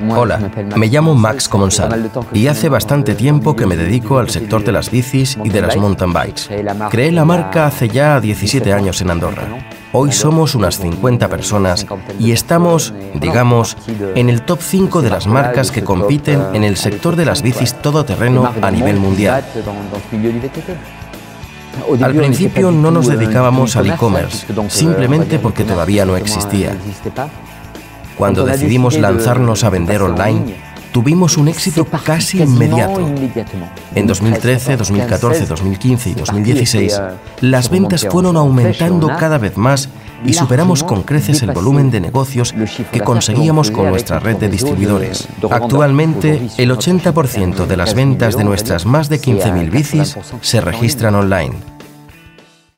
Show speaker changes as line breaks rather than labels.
Hola, me llamo Max Comensal y hace bastante tiempo que me dedico al sector de las bicis y de las mountain bikes. Creé la marca hace ya 17 años en Andorra. Hoy somos unas 50 personas y estamos, digamos, en el top 5 de las marcas que compiten en el sector de las bicis todoterreno a nivel mundial. Al principio no nos dedicábamos al e-commerce, simplemente porque todavía no existía. Cuando decidimos lanzarnos a vender online, tuvimos un éxito casi inmediato. En 2013, 2014, 2015 y 2016, las ventas fueron aumentando cada vez más y superamos con creces el volumen de negocios que conseguíamos con nuestra red de distribuidores. Actualmente, el 80% de las ventas de nuestras más de 15.000 bicis se registran online.